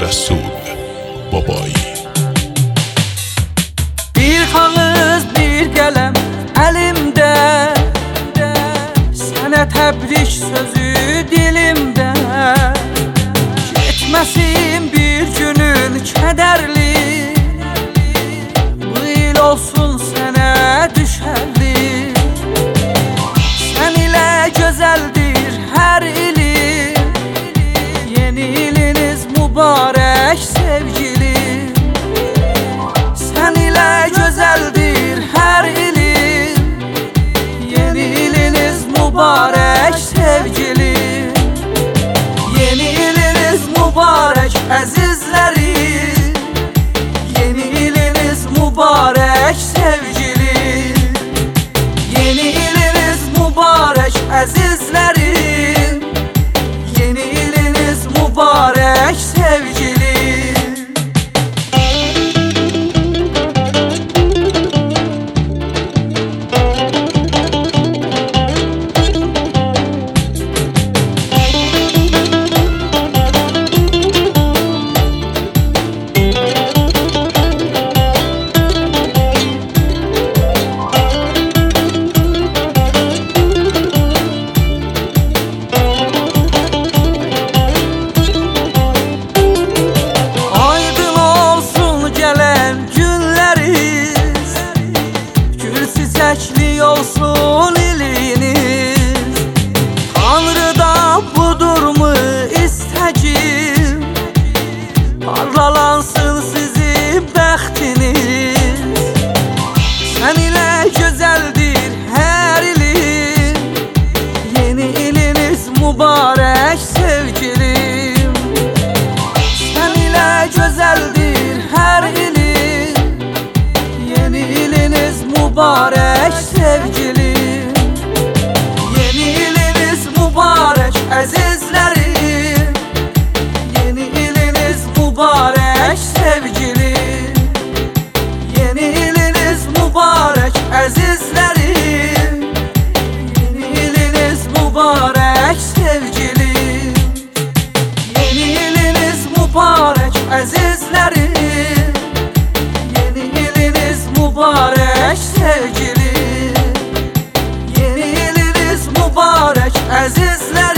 Rəsul Babai. Bir kağız bir qələm əlimdə, sənə təbrik sözü dilimdə. Getməsin bir günün kədərli, bu il olsun sənə düşərli. Sən ilə gözəldir hər ilim, yeni iliniz mübarək sevgilim. Sən ilə gözəldir hər ilim, yeni iliniz mübarək sevgilim. Yeni iliniz mübarək əzizlərim, yeni iliniz mübarək sevgilim. Yeni iliniz mübarək əzizlərim, yeni iliniz mübarək sevgilim. Çiçekli olsun iliniz, Tanrı'dan budur mu istəkim, parlalansın sizin bəxtiniz. Sən ilə gözəldir hər ilim, yeni iliniz mübarək sevgilim. Sən ilə gözəldir hər ilim, yeni iliniz mübarək sevgilim. Yeni iliniz mübarək əzizlərim, yeni iliniz mübarək sevgilim. Yeni iliniz mübarək əzizlərim, yeni iliniz mübarək sevgilim. Yeni iliniz mübarək əzizlərim, yeni iliniz mübarək sevgilim. Yeni iliniz mübarək əzizlərim.